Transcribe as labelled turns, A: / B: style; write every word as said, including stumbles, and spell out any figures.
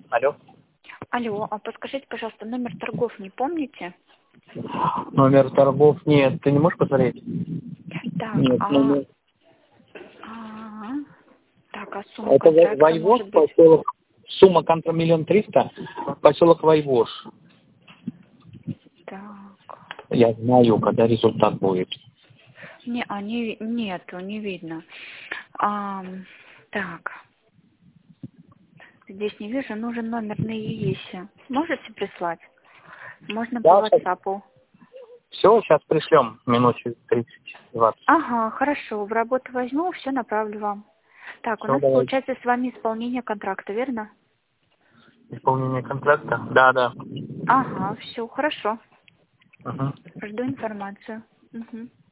A: Алло.
B: Алло, а подскажите, пожалуйста, номер торгов не помните?
A: Номер торгов нет. Ты не можешь посмотреть?
B: Так,
A: Нет,
B: а...
A: номер.
B: а, Так, а сумма
A: Это
B: контракта
A: Войвош,
B: может быть?
A: поселок. Сумма контра миллион триста. Поселок Войвош.
B: Так.
A: Я знаю, когда результат будет.
B: Не, а не, нету, не видно. А, так. Здесь не вижу, нужен номер на ЕИСе. Можете прислать? Можно по
A: Да,
B: WhatsApp.
A: все, сейчас пришлем. Минут через тридцать-двадцать.
B: Ага, хорошо, в работу возьму, все направлю вам. Так, у
A: Все,
B: нас
A: давай.
B: получается с вами исполнение контракта, верно?
A: Исполнение контракта? Да, да.
B: Ага, все, хорошо.
A: Угу.
B: Жду информацию. Угу.